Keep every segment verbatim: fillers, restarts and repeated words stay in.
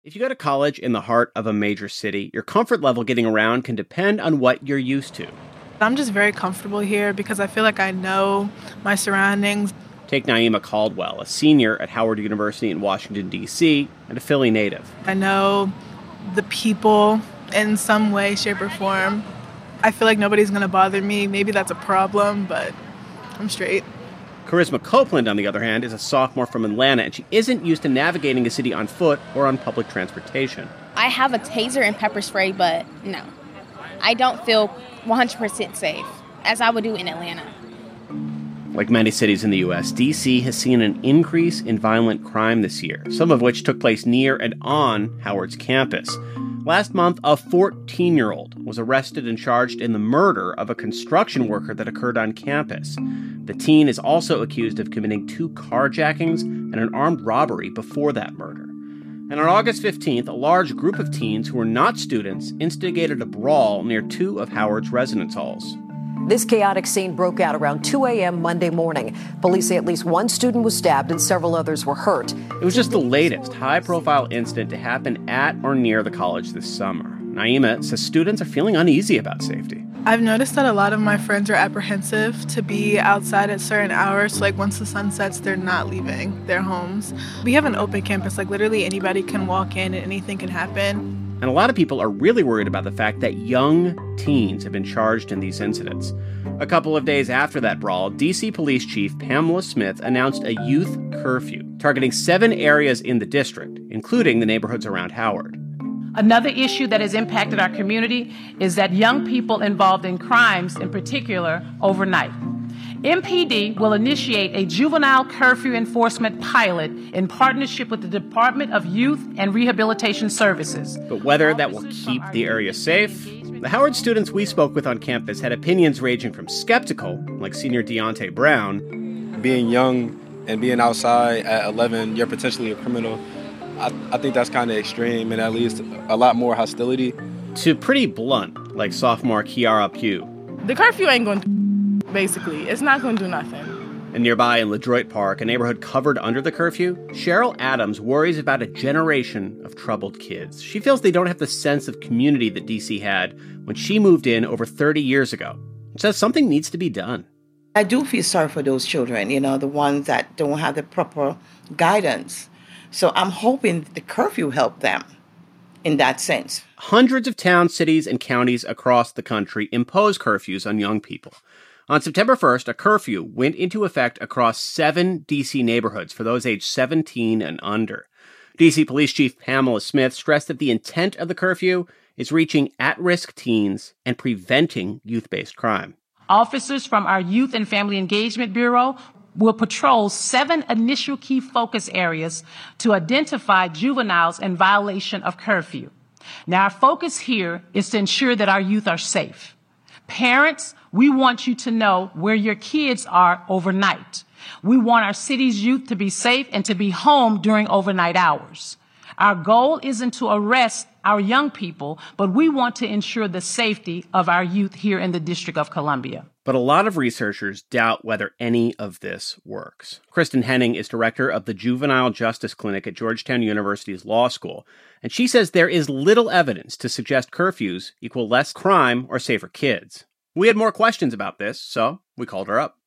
If you go to college in the heart of a major city, your comfort level getting around can depend on what you're used to. I'm just very comfortable here because I feel like I know my surroundings. Take Naima Caldwell, a senior at Howard University in Washington, D C, and a Philly native. I know the people in some way, shape, or form. I feel like nobody's going to bother me. Maybe that's a problem, but I'm straight. Charisma Copeland, on the other hand, is a sophomore from Atlanta, and she isn't used to navigating a city on foot or on public transportation. I have a taser and pepper spray, but no. I don't feel one hundred percent safe, as I would do in Atlanta. Like many cities in the U S, D C has seen an increase in violent crime this year, some of which took place near and on Howard's campus. Last month, a fourteen-year-old was arrested and charged in the murder of a construction worker that occurred on campus. The teen is also accused of committing two carjackings and an armed robbery before that murder. And on August fifteenth, a large group of teens who were not students instigated a brawl near two of Howard's residence halls. This chaotic scene broke out around two a.m. Monday morning. Police say at least one student was stabbed and several others were hurt. It was just the latest high-profile incident to happen at or near the college this summer. Naima says students are feeling uneasy about safety. I've noticed that a lot of my friends are apprehensive to be outside at certain hours. Like once the sun sets, they're not leaving their homes. We have an open campus, like literally anybody can walk in and anything can happen. And a lot of people are really worried about the fact that young teens have been charged in these incidents. A couple of days after that brawl, D C Police Chief Pamela Smith announced a youth curfew, targeting seven areas in the district, including the neighborhoods around Howard. Another issue that has impacted our community is that young people involved in crimes, in particular, overnight. M P D will initiate a juvenile curfew enforcement pilot in partnership with the Department of Youth and Rehabilitation Services. But whether that will keep the area safe, the Howard students we spoke with on campus had opinions ranging from skeptical, like senior Deontay Brown. Being young and being outside at eleven, you're potentially a criminal. I, I think that's kind of extreme and at least a lot more hostility. To pretty blunt, like sophomore Kiara Pugh. The curfew ain't going to, basically. It's not going to do nothing. And nearby in LeDroit Park, a neighborhood covered under the curfew, Cheryl Adams worries about a generation of troubled kids. She feels they don't have the sense of community that D C had when she moved in over thirty years ago. She says something needs to be done. I do feel sorry for those children, you know, the ones that don't have the proper guidance. So I'm hoping the curfew helped them in that sense. Hundreds of towns, cities, and counties across the country impose curfews on young people. On September first, a curfew went into effect across seven D C neighborhoods for those aged seventeen and under. D C Police Chief Pamela Smith stressed that the intent of the curfew is reaching at-risk teens and preventing youth-based crime. Officers from our Youth and Family Engagement Bureau will patrol seven initial key focus areas to identify juveniles in violation of curfew. Now, our focus here is to ensure that our youth are safe. Parents, we want you to know where your kids are overnight. We want our city's youth to be safe and to be home during overnight hours. Our goal isn't to arrest our young people, but we want to ensure the safety of our youth here in the District of Columbia. But a lot of researchers doubt whether any of this works. Kristen Henning is director of the Juvenile Justice Clinic at Georgetown University's Law School, and she says there is little evidence to suggest curfews equal less crime or safer kids. We had more questions about this, so we called her up.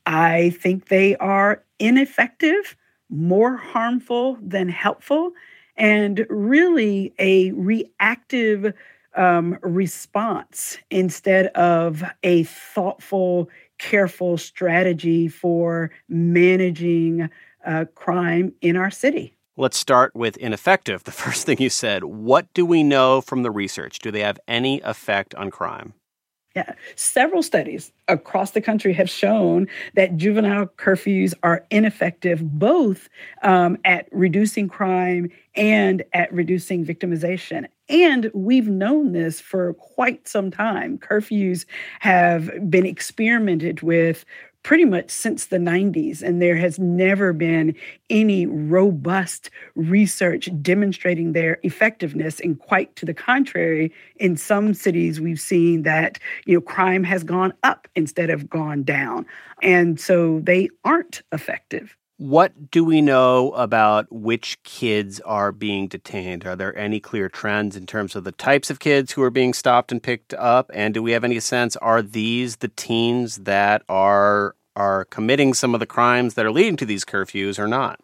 I think they are ineffective, more harmful than helpful, and really a reactive um, response instead of a thoughtful, careful strategy for managing uh, crime in our city. Let's start with ineffective. The first thing you said, what do we know from the research? Do they have any effect on crime? Yeah. Several studies across the country have shown that juvenile curfews are ineffective both um, at reducing crime and at reducing victimization. And we've known this for quite some time. Curfews have been experimented with pretty much since the nineties, and there has never been any robust research demonstrating their effectiveness. And quite to the contrary, in some cities, we've seen that, you know, crime has gone up instead of gone down. And so they aren't effective. What do we know about which kids are being detained? Are there any clear trends in terms of the types of kids who are being stopped and picked up? And do we have any sense, are these the teens that are are committing some of the crimes that are leading to these curfews or not?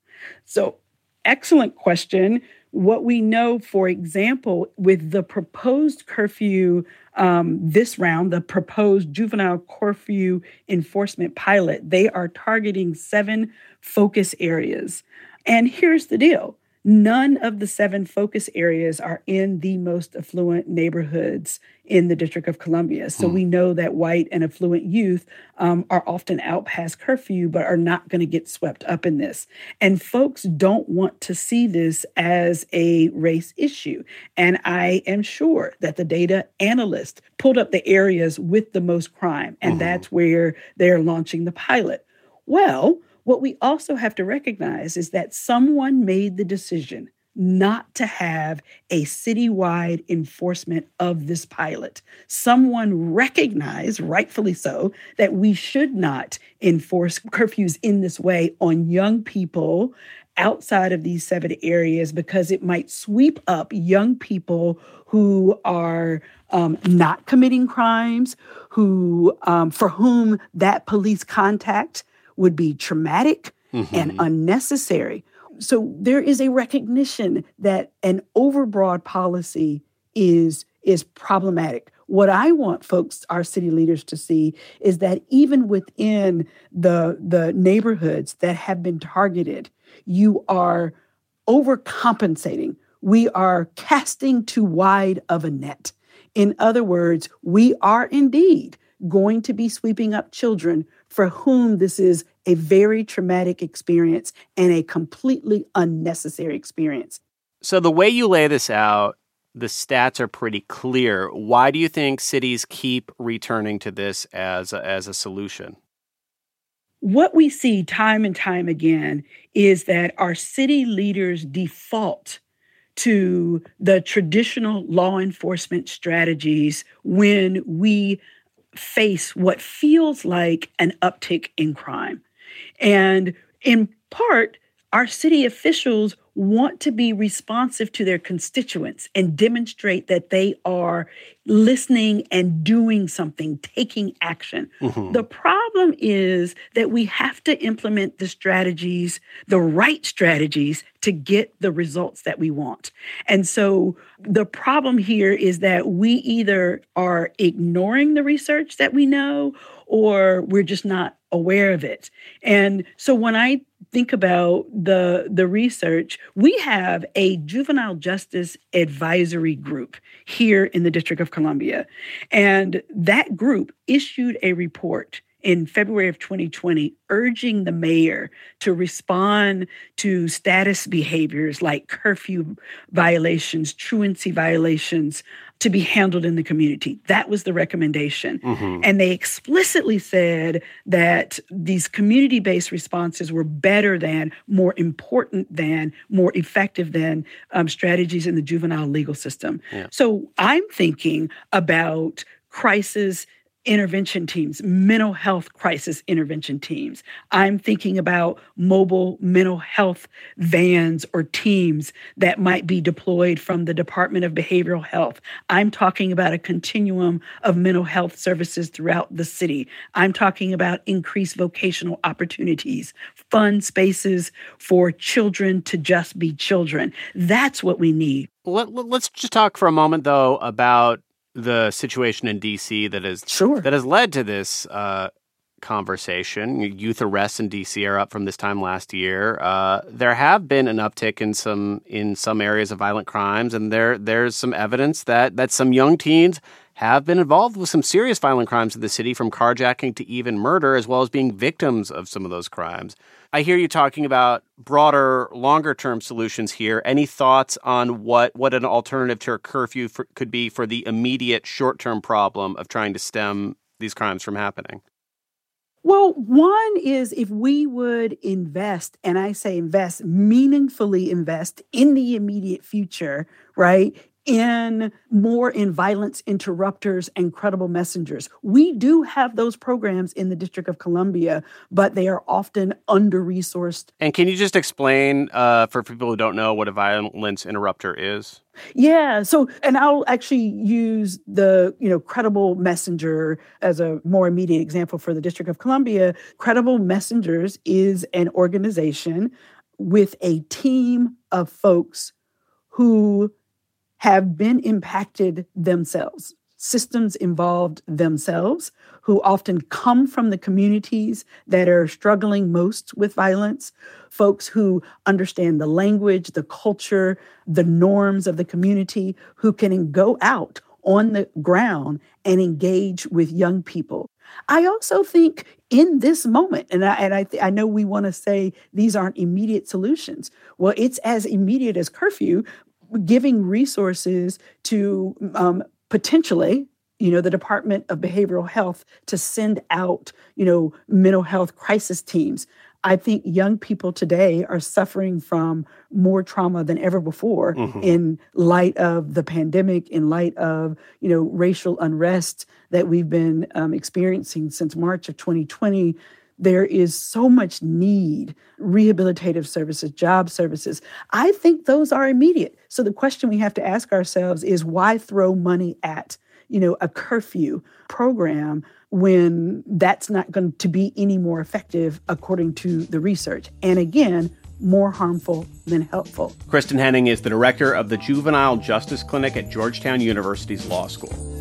So, excellent question. What we know, for example, with the proposed curfew um, this round, the proposed juvenile curfew enforcement pilot, they are targeting seven focus areas. And here's the deal. None of the seven focus areas are in the most affluent neighborhoods in the District of Columbia. So hmm. we know that white and affluent youth um, are often out past curfew, but are not going to get swept up in this. And folks don't want to see this as a race issue. And I am sure that the data analyst pulled up the areas with the most crime, and mm-hmm. that's where they're launching the pilot. Well, what we also have to recognize is that someone made the decision not to have a citywide enforcement of this pilot. Someone recognized, rightfully so, that we should not enforce curfews in this way on young people outside of these seven areas because it might sweep up young people who are um, not committing crimes, who um, for whom that police contact would be traumatic mm-hmm. and unnecessary. So there is a recognition that an overbroad policy is, is problematic. What I want folks, our city leaders, to see is that even within the, the neighborhoods that have been targeted, you are overcompensating. We are casting too wide of a net. In other words, we are indeed going to be sweeping up children for whom this is a very traumatic experience and a completely unnecessary experience. So the way you lay this out, the stats are pretty clear. Why do you think cities keep returning to this as a, as a solution? What we see time and time again is that our city leaders default to the traditional law enforcement strategies when we face what feels like an uptick in crime. And in part, our city officials want to be responsive to their constituents and demonstrate that they are listening and doing something, taking action. Mm-hmm. The problem is that we have to implement the strategies, the right strategies, to get the results that we want. And so the problem here is that we either are ignoring the research that we know or we're just not aware of it. And so when I think about the, the research, we have a juvenile justice advisory group here in the District of Columbia. And that group issued a report in February of twenty twenty, urging the mayor to respond to status behaviors like curfew violations, truancy violations, to be handled in the community. That was the recommendation. Mm-hmm. And they explicitly said that these community-based responses were better than, more important than, more effective than um, strategies in the juvenile legal system. Yeah. So I'm thinking about crisis intervention teams, mental health crisis intervention teams. I'm thinking about mobile mental health vans or teams that might be deployed from the Department of Behavioral Health. I'm talking about a continuum of mental health services throughout the city. I'm talking about increased vocational opportunities, fun spaces for children to just be children. That's what we need. Let, let's just talk for a moment, though, about the situation in D C that is sure. that has led to this uh, conversation. Youth arrests in D C are up from this time last year. Uh, there have been an uptick in some in some areas of violent crimes, and there there's some evidence that that some young teens have been involved with some serious violent crimes in the city, from carjacking to even murder, as well as being victims of some of those crimes. I hear you talking about broader, longer-term solutions here. Any thoughts on what, what an alternative to a curfew for, could be for the immediate short-term problem of trying to stem these crimes from happening? Well, one is if we would invest, and I say invest, meaningfully invest in the immediate future, right, in more in violence interrupters and credible messengers. We do have those programs in the District of Columbia, but they are often under-resourced. And can you just explain uh, for people who don't know what a violence interrupter is? Yeah. So, and I'll actually use the, you know, credible messenger as a more immediate example for the District of Columbia. Credible Messengers is an organization with a team of folks who have been impacted themselves, systems involved themselves, who often come from the communities that are struggling most with violence, folks who understand the language, the culture, the norms of the community, who can go out on the ground and engage with young people. I also think in this moment, and I, and I, th- I know we want to say these aren't immediate solutions. Well, it's as immediate as curfew, giving resources to um, potentially, you know, the Department of Behavioral Health to send out, you know, mental health crisis teams. I think young people today are suffering from more trauma than ever before mm-hmm. in light of the pandemic, in light of, you know, racial unrest that we've been um, experiencing since March of twenty twenty. There is so much need, rehabilitative services, job services. I think those are immediate. So the question we have to ask ourselves is why throw money at, you know, a curfew program when that's not going to be any more effective according to the research? And again, more harmful than helpful. Kristen Henning is the director of the Juvenile Justice Clinic at Georgetown University's Law School.